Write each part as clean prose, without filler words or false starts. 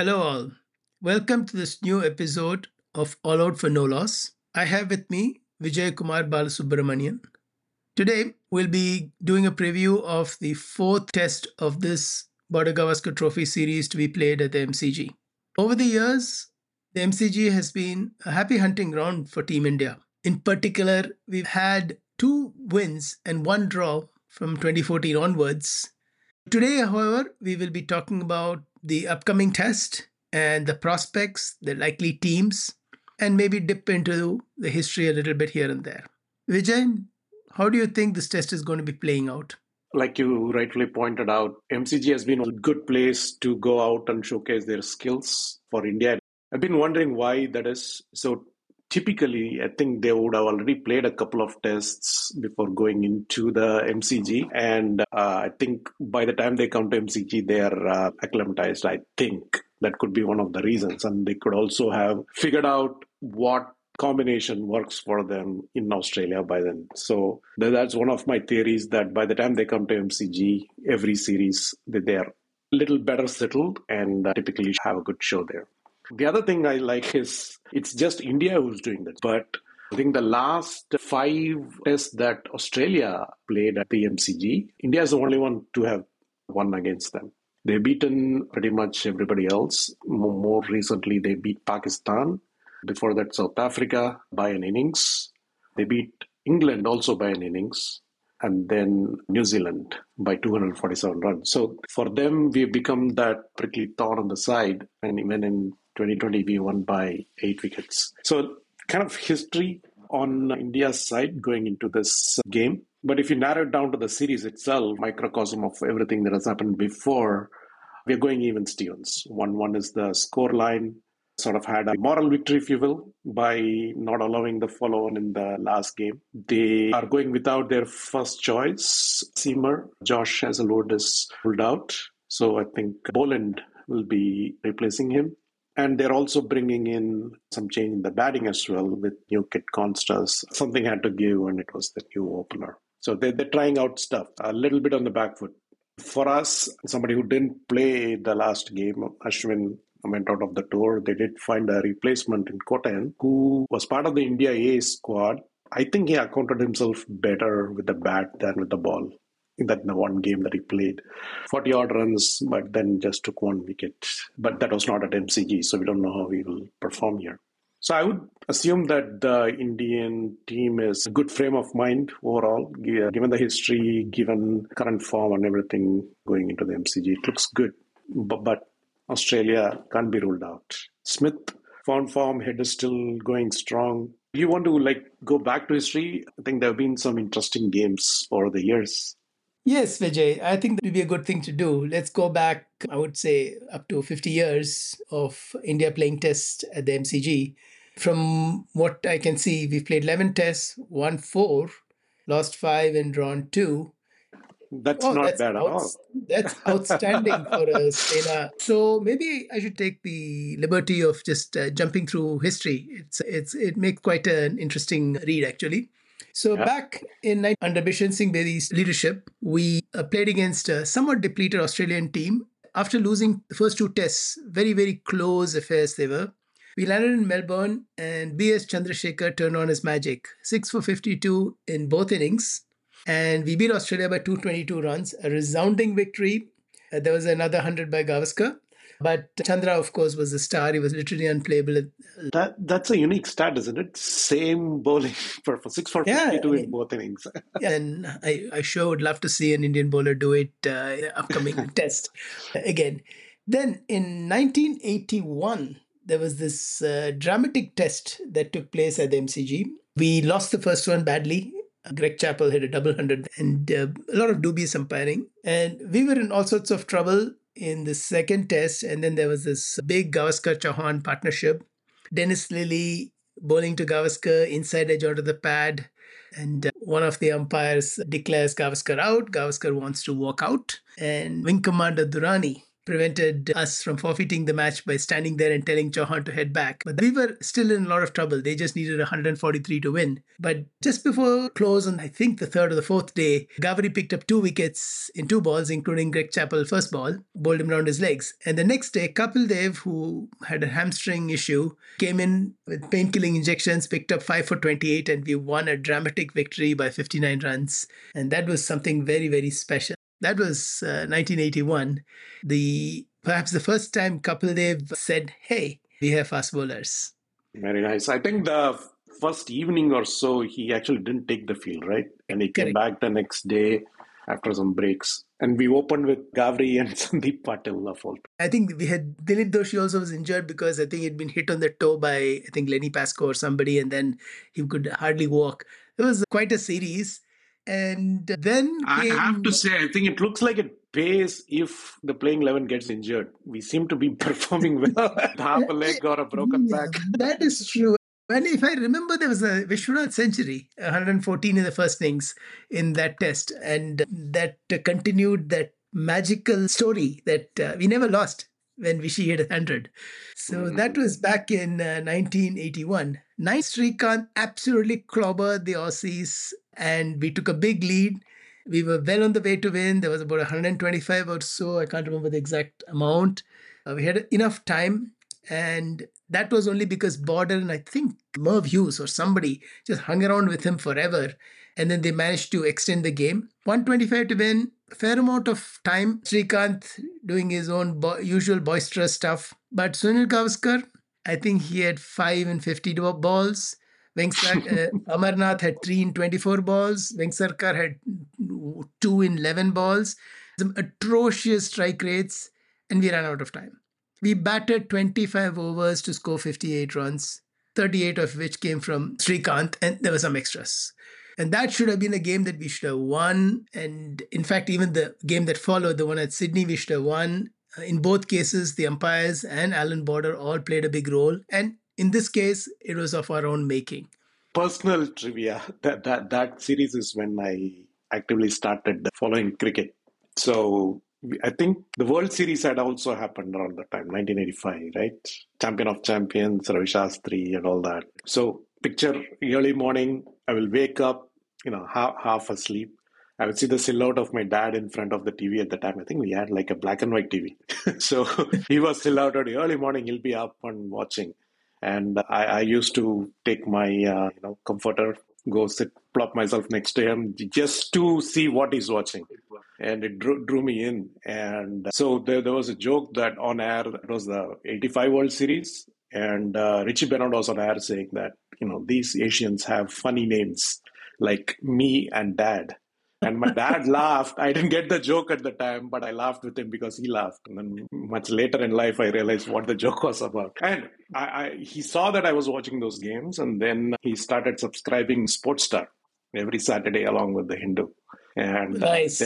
Hello, all. Welcome to this new episode of All Out for No Loss. I have with me Vijay Kumar Balasubramanian. Today, we'll be doing a preview of the fourth test of this Border Gavaskar Trophy series to be played at the MCG. Over the years, the MCG has been a happy hunting ground for Team India. In particular, we've had two wins and one draw from 2014 onwards. Today, however, we will be talking about the upcoming test and the prospects, the likely teams, and maybe dip into the history a little bit here and there. Vijay, how do you think this test is going to be playing out? Like you rightfully pointed out, MCG has been a good place to go out and showcase their skills for India. I've been wondering why that is. So typically, I think they would have already played a couple of tests before going into the MCG. And I think by the time they come to MCG, they are acclimatized, I think. That could be one of the reasons. And they could also have figured out what combination works for them in Australia by then. So that's one of my theories, that by the time they come to MCG, every series, they are a little better settled and typically have a good show there. The other thing I like is it's just India who's doing that. But I think the last 5 tests that Australia played at the MCG, India is the only one to have won against them. They've beaten pretty much everybody else. More recently, they beat Pakistan. Before that, South Africa by an innings. They beat England also by an innings. And then New Zealand by 247 runs. So for them, we've become that prickly thorn on the side. And even in 2020, we won by 8 wickets. So kind of history on India's side going into this game. But if you narrow it down to the series itself, microcosm of everything that has happened before, we're going even Stevens. 1-1 is the score line. Sort of had a moral victory, if you will, by not allowing the follow-on in the last game. They are going without their first choice. Seamer, Josh Hazlewood is pulled out. So I think Boland will be replacing him. And they're also bringing in some change in the batting as well with new Kit Constas. Something had to give, and it was the new opener. So they're trying out stuff, a little bit on the back foot. For us, somebody who didn't play the last game, Ashwin went out of the tour. They did find a replacement in Kotan, who was part of the India A squad. I think he accounted himself better with the bat than with the ball in that the one game that he played. 40-odd runs, but then just took 1 wicket. But that was not at MCG, so we don't know how he will perform here. So I would assume that the Indian team is a good frame of mind overall, given the history, given current form and everything going into the MCG. It looks good, but Australia can't be ruled out. Smith found form, head is still going strong. You want to go back to history? I think there have been some interesting games over the years. Yes, Vijay, I think that would be a good thing to do. Let's go back, I would say, up to 50 years of India playing tests at the MCG. From what I can see, we've played 11 tests, won 4, lost 5 and drawn 2. That's not bad at all. That's outstanding for a spinner. So maybe I should take the liberty of just jumping through history. It makes quite an interesting read, actually. So back under Bishan Singh Bedi's leadership, we played against a somewhat depleted Australian team. After losing the first 2 tests, very, very close affairs they were. We landed in Melbourne and B.S. Chandrasekhar turned on his magic. 6 for 52 in both innings. And we beat Australia by 222 runs, a resounding victory. There was another 100 by Gavaskar. But Chandra, of course, was the star. He was literally unplayable. That's a unique stat, isn't it? Same bowling for 6 for 52 in both innings. And I sure would love to see an Indian bowler do it in the upcoming test again. Then in 1981, there was this dramatic test that took place at the MCG. We lost the first one badly. Greg Chappell hit a double hundred and a lot of dubious umpiring. And we were in all sorts of trouble in the second test. And then there was this big Gavaskar-Chauhan partnership. Dennis Lilly bowling to Gavaskar, inside edge onto the pad. And one of the umpires declares Gavaskar out. Gavaskar wants to walk out. And Wing Commander Durrani prevented us from forfeiting the match by standing there and telling Chauhan to head back. But we were still in a lot of trouble. They just needed 143 to win. But just before close on, I think, the third or the fourth day, Gavri picked up 2 wickets in 2 balls, including Greg Chappell first ball, bowled him round his legs. And the next day, Kapil Dev, who had a hamstring issue, came in with painkilling injections, picked up 5 for 28, and we won a dramatic victory by 59 runs. And that was something very, very special. That was 1981. Perhaps the first time Kapil Dev said, "Hey, we have fast bowlers." Very nice. I think the first evening or so, he actually didn't take the field, right? And he came back the next day after some breaks. And we opened with Gavri and Sandeep Patil of all. I think we had Dilip Doshi also was injured because I think he'd been hit on the toe by, I think, Lenny Pascoe or somebody, and then he could hardly walk. It was quite a series. And then I have to say, I think it looks like it pays if the playing 11 gets injured. We seem to be performing well at half a leg or a broken back. That is true. And if I remember, there was a Vishwanath century, 114 in the first innings in that test. And that continued that magical story that we never lost when Vishy hit 100. So that was back in 1981. Srikanth absolutely clobbered the Aussies and we took a big lead. We were well on the way to win. There was about 125 or so. I can't remember the exact amount. We had enough time. And that was only because Border and I think Merv Hughes or somebody just hung around with him forever. And then they managed to extend the game. 125 to win, a fair amount of time. Srikanth doing his own usual boisterous stuff. But Sunil Gavaskar, I think he had 5 in 50 balls. Amarnath had 3 in 24 balls. Vengsarkar had 2 in 11 balls. Some atrocious strike rates. And we ran out of time. We batted 25 overs to score 58 runs, 38 of which came from Srikanth, and there were some extras. And that should have been a game that we should have won. And in fact, even the game that followed, the one at Sydney, we should have won. In both cases, the umpires and Alan Border all played a big role. And in this case, it was of our own making. Personal trivia, that series is when I actively started following cricket. So I think the World Series had also happened around the time, 1985, right? Champion of Champions, Ravi Shastri and all that. So picture early morning, I will wake up, half asleep. I would see the silhouette of my dad in front of the TV at the time. I think we had like a black and white TV. So he was silhouetted early morning. He'll be up and watching. And I used to take my comforter, go sit, plop myself next to him just to see what he's watching. And it drew me in. And so there was a joke that on air, it was the 85 World Series. And Richie Bennett was on air saying that, these Asians have funny names like me and Dad. And my dad laughed. I didn't get the joke at the time, but I laughed with him because he laughed. And then much later in life, I realized what the joke was about. And he saw that I was watching those games, and then he started subscribing Sportstar every Saturday along with the Hindu. And nice.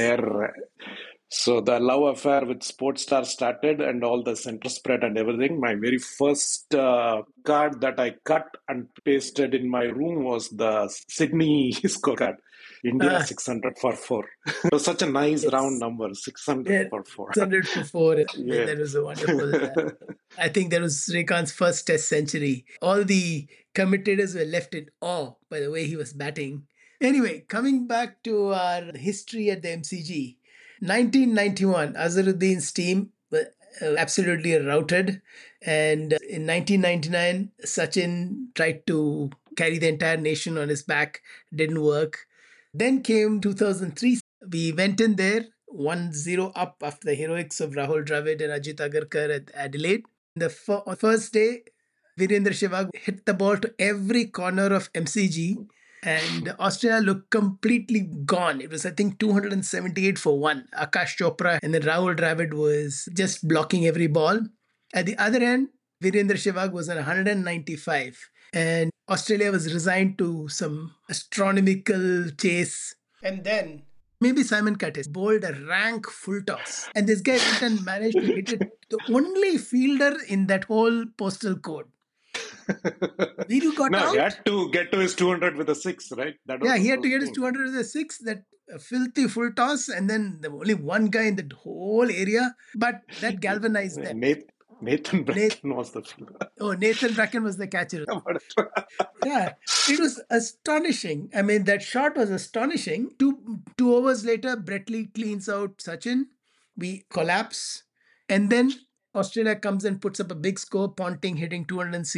So the love affair with Sportstar started, and all the center spread and everything. My very first card that I cut and pasted in my room was the Sydney scorecard. India 600 for 4. It was such a nice round number, 600 for 4. 600 for 4. Yeah. That was a wonderful. I think that was Srikanth's first test century. All the commentators were left in awe by the way he was batting. Anyway, coming back to our history at the MCG. 1991, Azharuddin's team were absolutely routed. And in 1999, Sachin tried to carry the entire nation on his back. Didn't work. Then came 2003. We went in there 1-0 up after the heroics of Rahul Dravid and Ajit Agarkar at Adelaide. The first day, Virendra Sehwag hit the ball to every corner of MCG. And Australia looked completely gone. It was, I think, 278 for 1. Akash Chopra and then Rahul Dravid was just blocking every ball. At the other end, Virendra Sehwag was on 195. And Australia was resigned to some astronomical chase. And then maybe Simon Curtis bowled a rank full toss. And this guy went and managed to hit it. The only fielder in that whole postal code. Viru got No, he out. had to get to his 200 with a six, right? That was Yeah, the he had to first get his thing. 200 with a six, that filthy full toss, and then there was only one guy in the whole area. But that galvanized them. Nathan Nath- Bracken was the fielder. Nathan Bracken was the catcher. Yeah, it was astonishing. I mean, that shot was astonishing. Two overs later, Brett Lee cleans out Sachin. We collapse. And then Australia comes and puts up a big score, Ponting hitting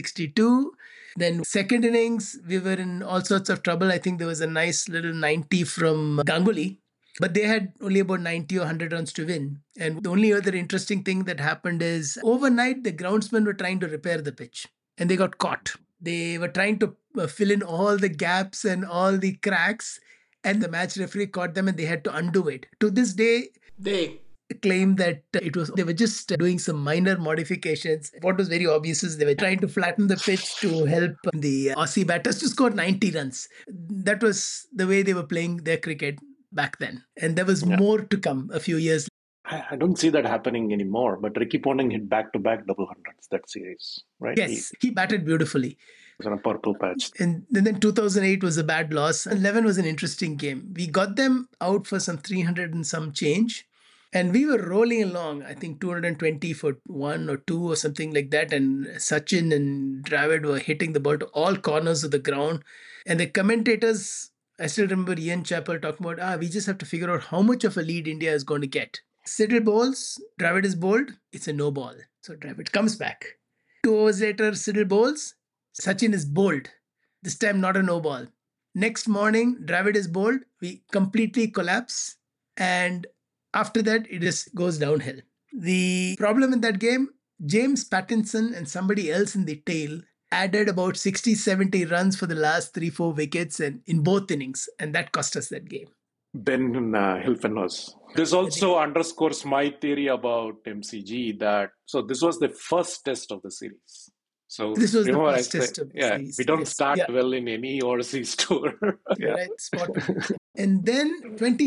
262. Then second innings, we were in all sorts of trouble. I think there was a nice little 90 from Ganguly. But they had only about 90 or 100 runs to win. And the only other interesting thing that happened is overnight, the groundsmen were trying to repair the pitch and they got caught. They were trying to fill in all the gaps and all the cracks, and the match referee caught them and they had to undo it. To this day, they claim that they were just doing some minor modifications. What was very obvious is they were trying to flatten the pitch to help the Aussie batters to score 90 runs. That was the way they were playing their cricket back then. And there was Yeah. more to come a few years. I don't see that happening anymore, but Ricky Ponting hit back-to-back double hundreds that series, right? Yes, he batted beautifully. Was on a purple patch. And then 2008 was a bad loss. 11 was an interesting game. We got them out for some 300 and some change. And we were rolling along, I think 220 for one or two or something like that. And Sachin and Dravid were hitting the ball to all corners of the ground. And the commentators, I still remember Ian Chappell talking about, we just have to figure out how much of a lead India is going to get. Siddle bowls, Dravid is bowled, it's a no ball. So Dravid comes back. 2 hours later, Siddle bowls, Sachin is bowled. This time not a no ball. Next morning, Dravid is bowled. We completely collapse. And after that, it just goes downhill. The problem in that game, James Pattinson and somebody else in the tail added about 60, 70 runs for the last 3-4 wickets and in both innings. And that cost us that game. Ben Hilfenhaus. This also underscores my theory about MCG that so this was the first test of the series. So this was the first test of the series. We don't start well in any overseas tour. Right, spot on. And then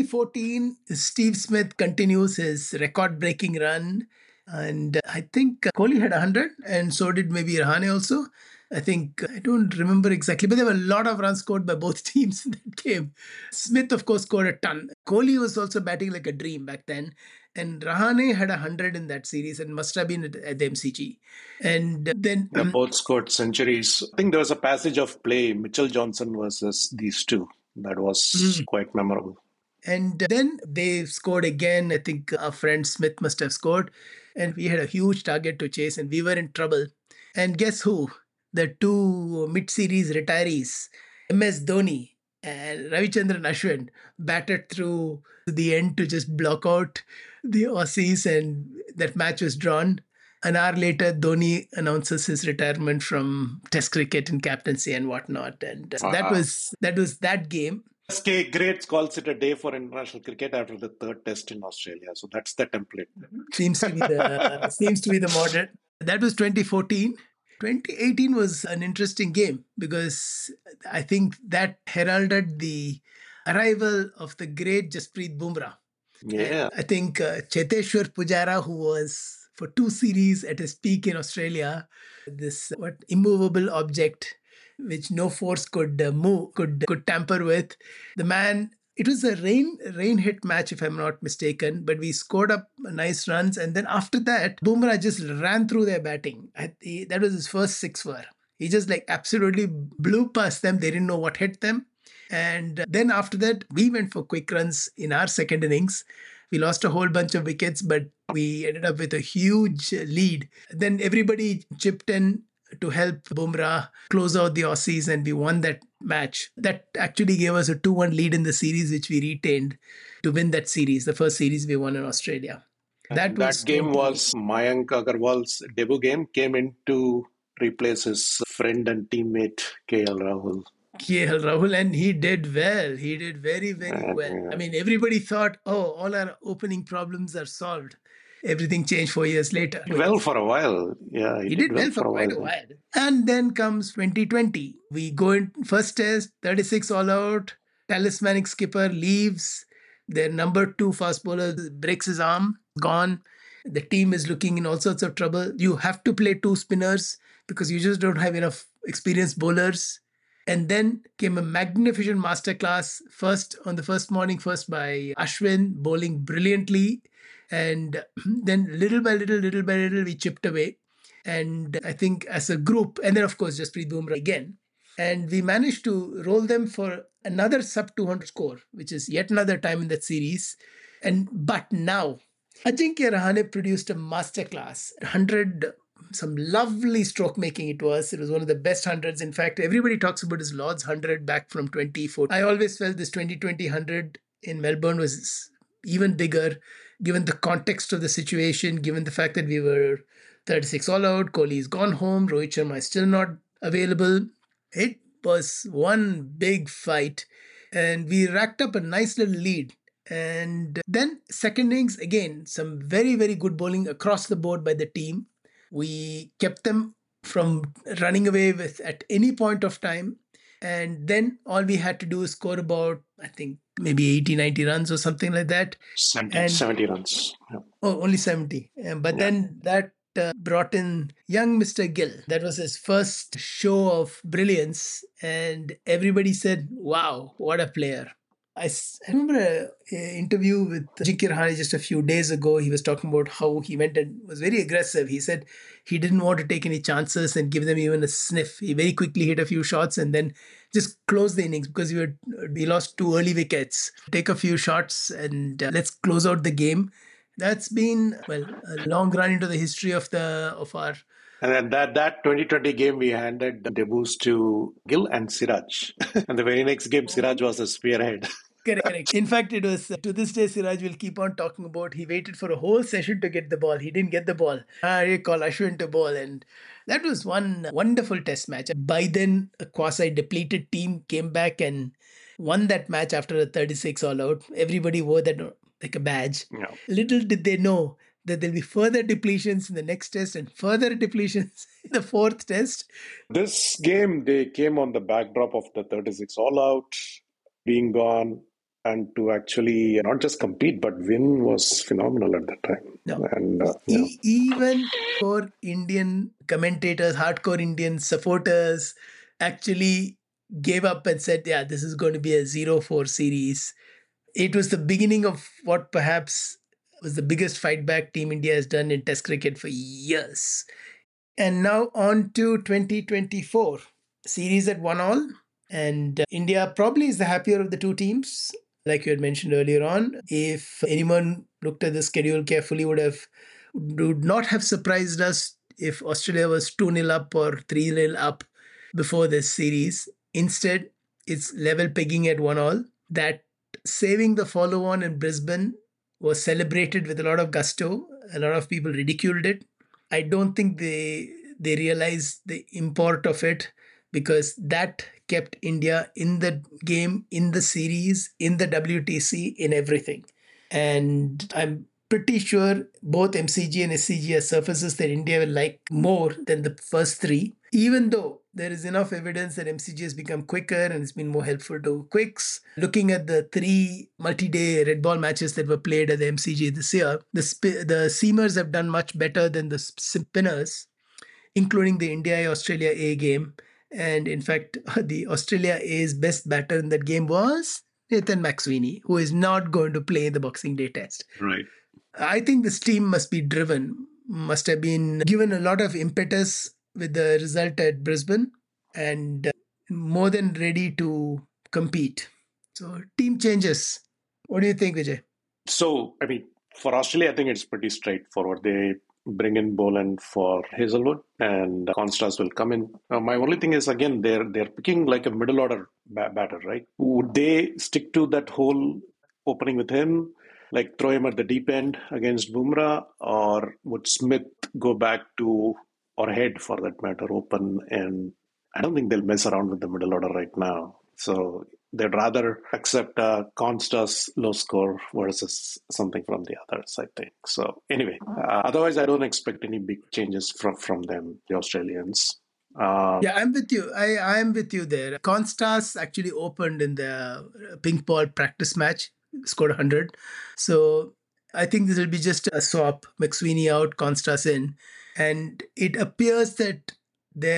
2014, Steve Smith continues his record-breaking run. And I think Kohli had 100 and so did maybe Rahane also. I think, I don't remember exactly, but there were a lot of runs scored by both teams in that game. Smith, of course, scored a ton. Kohli was also batting like a dream back then. And Rahane had 100 in that series and must have been at the MCG. And then... They both scored centuries. I think there was a passage of play, Mitchell Johnson versus these two. That was quite memorable. And then they scored again. I think our friend Smith must have scored. And we had a huge target to chase and we were in trouble. And guess who? The two mid-series retirees, MS Dhoni and Ravichandran Ashwin, batted through the end to just block out the Aussies, and that match was drawn. An hour later, Dhoni announces his retirement from Test cricket and captaincy and whatnot. And that was that game. SK Greats calls it a day for international cricket after the third test in Australia. So that's the template. Seems to be the modern. That was 2014. 2018 was an interesting game because I think that heralded the arrival of the great Jasprit Bumrah. Yeah. And I think Cheteshwar Pujara, who was for 2 series at his peak in Australia, this immovable object which no force could move, could tamper with. The man, it was a rain hit match if I'm not mistaken, but we scored up nice runs. And then after that, Bumrah just ran through their batting. That was his first 6 for. He just like absolutely blew past them. They didn't know what hit them. And then after that, we went for quick runs in our second innings. We lost a whole bunch of wickets, but we ended up with a huge lead. Then everybody chipped in to help Bumrah close out the Aussies, and we won that match. That actually gave us a 2-1 lead in the series, which we retained to win that series, the first series we won in Australia. That game was Mayank Agarwal's debut game, came in to replace his friend and teammate KL Rahul. KL Rahul, and he did well. He did very, very well. Yeah. I mean, everybody thought, all our opening problems are solved. Everything changed 4 years later. Well, for a while. Yeah, he did well for quite a while. And then comes 2020. We go in first test, 36 all out. Talismanic skipper leaves. Their number 2 fast bowler breaks his arm, gone. The team is looking in all sorts of trouble. You have to play 2 spinners because you just don't have enough experienced bowlers. And then came a magnificent masterclass, first on the first morning, first by Ashwin, bowling brilliantly. And then little by little, we chipped away. And I think as a group, and then of course, Jasprit Bumrah again. And we managed to roll them for another sub 200 score, which is yet another time in that series. But now, Ajinkya Rahane produced a masterclass, 100, some lovely stroke making it was. It was one of the best hundreds. In fact, everybody talks about his Lord's 100 back from 2014. I always felt this 2020 100 in Melbourne was even bigger, given the context of the situation, given the fact that we were 36 all out, Kohli's gone home, Rohit Sharma is still not available. It was one big fight, and we racked up a nice little lead. And then second innings, again, some very, very good bowling across the board by the team. We kept them from running away with at any point of time. And then all we had to do is score about, I think, maybe 80, 90 runs or something like that. 70 runs. Yeah. Oh, only 70. But then that brought in young Mr. Gill. That was his first show of brilliance. And everybody said, wow, what a player. I remember an interview with Ajinkya Rahane just a few days ago. He was talking about how he went and was very aggressive. He said he didn't want to take any chances and give them even a sniff. He very quickly hit a few shots and then just closed the innings because we lost 2 early wickets. Take a few shots and let's close out the game. That's been, well, a long run into the history of our. And then that 2020 game, we handed the debuts to Gill and Siraj. And the very next game, Siraj was a spearhead. Correct. In fact, it was to this day, Siraj will keep on talking about he waited for a whole session to get the ball. He didn't get the ball. I call Ashwin to bowl. And that was one wonderful test match. By then, a quasi-depleted team came back and won that match after a 36 all out. Everybody wore that like a badge. Yeah. Little did they know that there'll be further depletions in the next test and further depletions in the fourth test. This game, they came on the backdrop of the 36 all out being gone, and to actually not just compete but win was phenomenal at that time. No. And even for Indian commentators, hardcore Indian supporters actually gave up and said, yeah, this is going to be a 0-4 series. It was the beginning of what perhaps was the biggest fight back Team India has done in Test cricket for years. And now on to 2024. Series at 1-all. And India probably is the happier of the two teams. Like you had mentioned earlier on, if anyone looked at the schedule carefully, would not have surprised us if Australia was 2-0 up or 3-0 up before this series. Instead, it's level pegging at 1-all. That saving the follow-on in Brisbane was celebrated with a lot of gusto. A lot of people ridiculed it. I don't think they realized the import of it, because that kept India in the game, in the series, in the WTC, in everything. And I'm pretty sure both MCG and SCG are surfaces that India will like more than the first three, even though there is enough evidence that MCG has become quicker and it's been more helpful to quicks. Looking at the 3 multi-day red ball matches that were played at the MCG this year, the seamers have done much better than the spinners, including the India-Australia A game. And in fact, the Australia A's best batter in that game was Nathan McSweeney, who is not going to play the Boxing Day test. Right. I think this team must be driven, must have been given a lot of impetus with the result at Brisbane, and more than ready to compete. So team changes. What do you think, Vijay? So, I mean, for Australia, I think it's pretty straightforward. They bring in Boland for Hazelwood, and Constas will come in. My only thing is, again, they're picking like a middle order batter, right? Would they stick to that whole opening with him, like throw him at the deep end against Bumrah, or would Smith go back to, or Head for that matter, open? And I don't think they'll mess around with the middle order right now. So they'd rather accept a Constas low score versus something from the others, I think. So anyway, otherwise I don't expect any big changes from them, the Australians. Yeah, I'm with you. I am with you there. Constas actually opened in the pink ball practice match, scored 100. So I think this will be just a swap. McSweeney out, Constas in. And it appears that their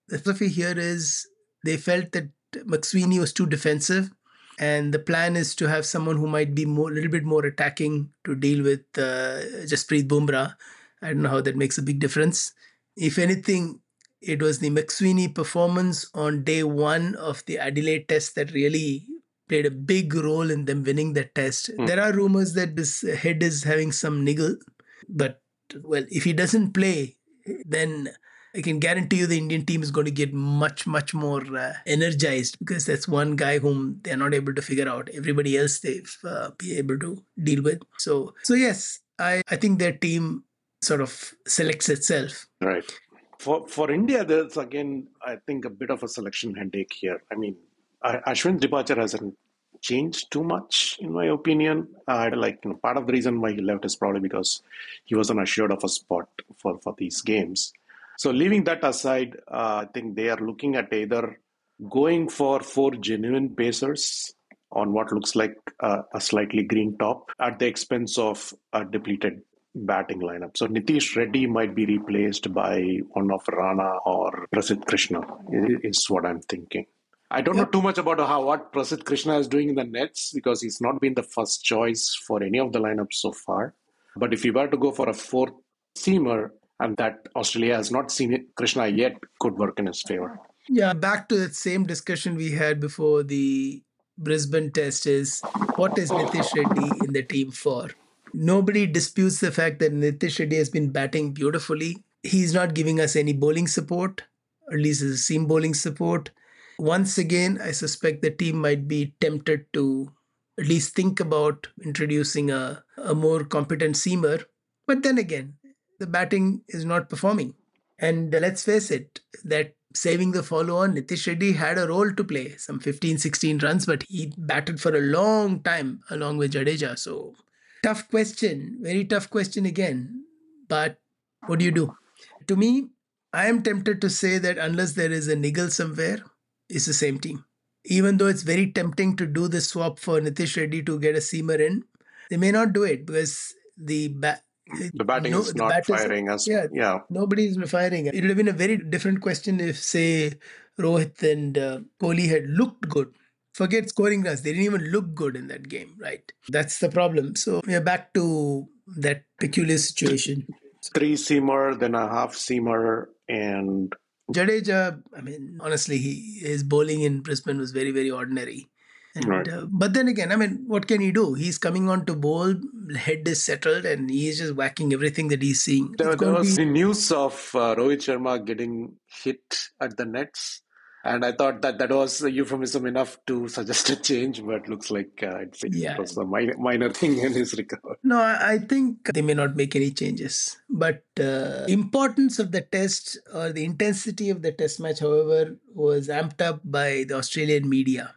The philosophy here is they felt that McSweeney was too defensive, and the plan is to have someone who might be a little bit more attacking to deal with Jasprit Bumrah. I don't know how that makes a big difference. If anything, it was the McSweeney performance on day one of the Adelaide test that really played a big role in them winning that test. There are rumors that this head is having some niggle, but well, if he doesn't play, then I can guarantee you the Indian team is going to get much, much more energized, because that's one guy whom they're not able to figure out. Everybody else they've be able to deal with. So yes, I think their team sort of selects itself. Right. For India, there's again, I think, a bit of a selection headache here. I mean, Ashwin's departure hasn't changed too much, in my opinion. Part of the reason why he left is probably because he wasn't assured of a spot for these games. So leaving that aside, I think they are looking at either going for four genuine pacers on what looks like a slightly green top at the expense of a depleted batting lineup. So Nitish Reddy might be replaced by one of Rana or Prasidh Krishna, is what I'm thinking. I don't know too much about what Prasidh Krishna is doing in the nets, because he's not been the first choice for any of the lineups so far. But if you were to go for a fourth seamer, and that Australia has not seen it, Krishna yet, could work in his favor. Yeah, back to that same discussion we had before the Brisbane test is, what is Nitish Reddy in the team for? Nobody disputes the fact that Nitish Reddy has been batting beautifully. He's not giving us any bowling support, or at least his seam bowling support. Once again, I suspect the team might be tempted to at least think about introducing a more competent seamer. But then again, the batting is not performing. And let's face it, that saving the follow on, Nitish Reddy had a role to play, some 15, 16 runs, but he batted for a long time along with Jadeja. So, tough question, very tough question again. But what do you do? To me, I am tempted to say that unless there is a niggle somewhere, it's the same team. Even though it's very tempting to do the swap for Nitish Reddy to get a seamer in, they may not do it because the batting is not firing as nobody's firing. It would have been a very different question if, say, Rohit and Kohli had looked good. Forget scoring runs. They didn't even look good in that game, right? That's the problem. So we're back to that peculiar situation. 3-seamer, then a half-seamer, and Jadeja, I mean, honestly, his bowling in Brisbane was very, very ordinary. And, right. But then again, I mean, what can he do? He's coming on to bowl, head is settled, and he's just whacking everything that he's seeing. There was the news of Rohit Sharma getting hit at the nets. And I thought that was a euphemism enough to suggest a change, but looks like it was a minor thing in his recovery. No, I think they may not make any changes. But importance of the test, or the intensity of the test match, however, was amped up by the Australian media.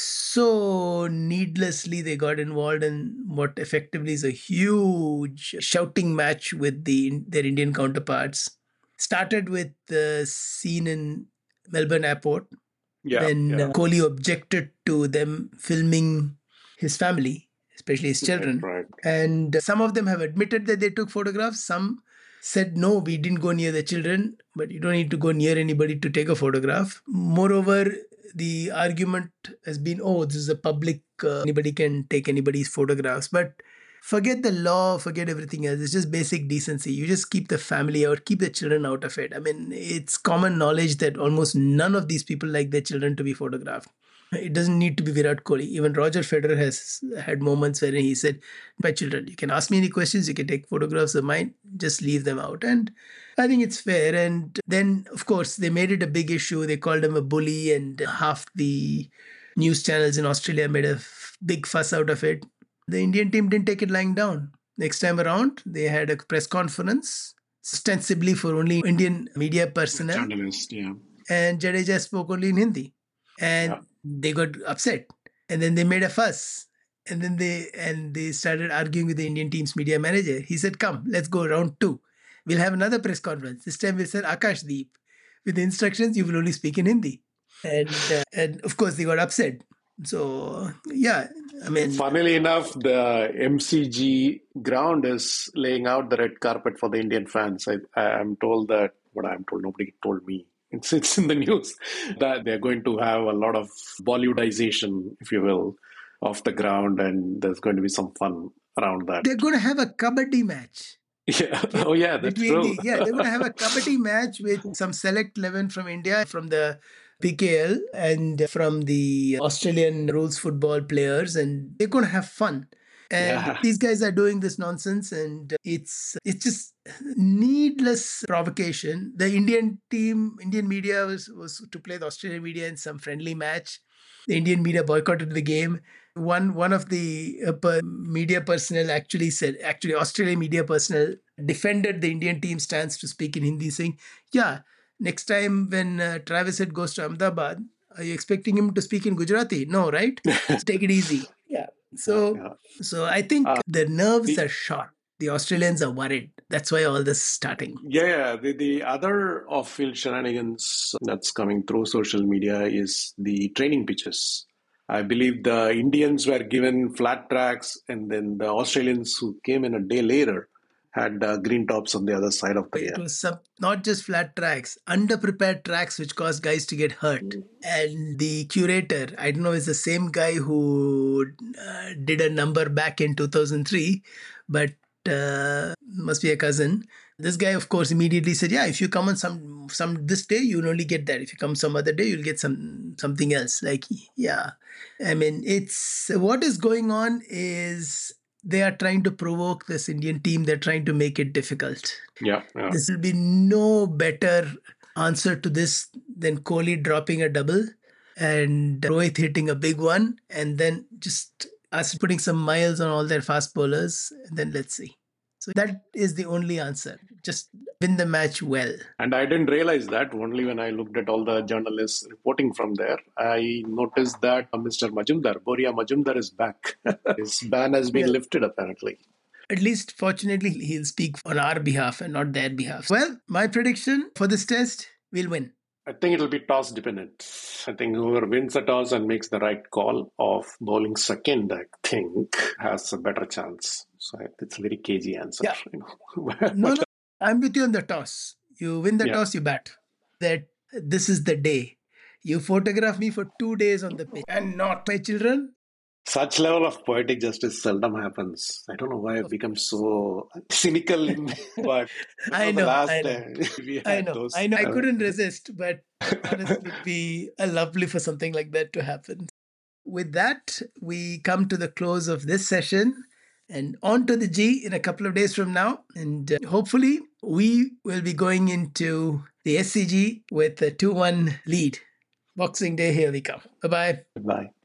So needlessly, they got involved in what effectively is a huge shouting match with their Indian counterparts. Started with the scene in Melbourne Airport. When Kohli objected to them filming his family, especially his children. Right. And some of them have admitted that they took photographs. Some said, no, we didn't go near the children, but you don't need to go near anybody to take a photograph. Moreover, the argument has been, this is a public, anybody can take anybody's photographs. But forget the law, forget everything else. It's just basic decency. You just keep the family out, keep the children out of it. I mean, it's common knowledge that almost none of these people like their children to be photographed. It doesn't need to be Virat Kohli. Even Roger Federer has had moments where he said, my children, you can ask me any questions, you can take photographs of mine, just leave them out. And I think it's fair. And then, of course, they made it a big issue. They called him a bully, and half the news channels in Australia made a big fuss out of it. The Indian team didn't take it lying down. Next time around, they had a press conference, ostensibly for only Indian media personnel. Journalists, And Jadeja spoke only in Hindi. And they got upset. And then they made a fuss. And then they started arguing with the Indian team's media manager. He said, come, let's go round 2. We'll have another press conference. This time we'll send Akashdeep. With the instructions, you will only speak in Hindi. And of course, they got upset. So, I mean... Funnily enough, the MCG ground is laying out the red carpet for the Indian fans. I'm told that, nobody told me It's in the news that they're going to have a lot of Bollywoodization, if you will, of the ground, and there's going to be some fun around that. They're going to have a kabaddi match. Yeah. Okay? Oh, yeah, that's Between true. they're going to have a kabaddi match with some select 11 from India, from the PKL, and from the Australian rules football players, and they're going to have fun. And Yeah. these guys are doing this nonsense, and it's just needless provocation. The Indian media was to play the Australian media in some friendly match. The Indian media boycotted the game. One of the media personnel actually Australian media personnel defended the Indian team stance to speak in Hindi, saying, "Yeah, next time when Travis Head goes to Ahmedabad, are you expecting him to speak in Gujarati? No, right? Take it easy." Yeah. So, Yeah. so I think the nerves The- are shot. The Australians are worried. That's why all this is starting. Yeah, the other off-field shenanigans that's coming through social media is the training pitches. I believe the Indians were given flat tracks, and then the Australians who came in a day later had green tops on the other side of the It was not just flat tracks, underprepared tracks, which caused guys to get hurt. And the curator, I don't know, is the same guy who did a number back in 2003, but must be a cousin. This guy, of course, immediately said, "Yeah, if you come on some this day, you'll only get that. If you come some other day, you'll get something else." Like, yeah, I mean, it's what is going on is they are trying to provoke this Indian team. They're trying to make it difficult. Yeah. This will be no better answer to this than Kohli dropping a double and Rohit hitting a big one, and then just us putting some miles on all their fast bowlers, and then let's see. So that is the only answer. Just win the match well. And I didn't realize that only when I looked at all the journalists reporting from there. I noticed that Mr. Majumdar, Boria Majumdar, is back. His ban has been lifted, apparently. At least, fortunately, he'll speak on our behalf and not their behalf. Well, my prediction for this test, we'll win. I think it'll be toss dependent. I think whoever wins the toss and makes the right call of bowling second, I think, has a better chance. So it's a very cagey answer. Yeah. You know. No, I'm with you on the toss. You win the Yeah. toss, you bat. That this is the day. You photograph me for 2 days on the pitch and not my children. Such level of poetic justice seldom happens. I don't know why I've become so cynical, but I know, the last I know. time we I had know. those. I couldn't resist, but honestly, it'd be lovely for something like that to happen. With that, we come to the close of this session and on to the G in a couple of days from now. And hopefully, we will be going into the SCG with a 2-1 lead. Boxing Day, here we come. Bye-bye. Goodbye.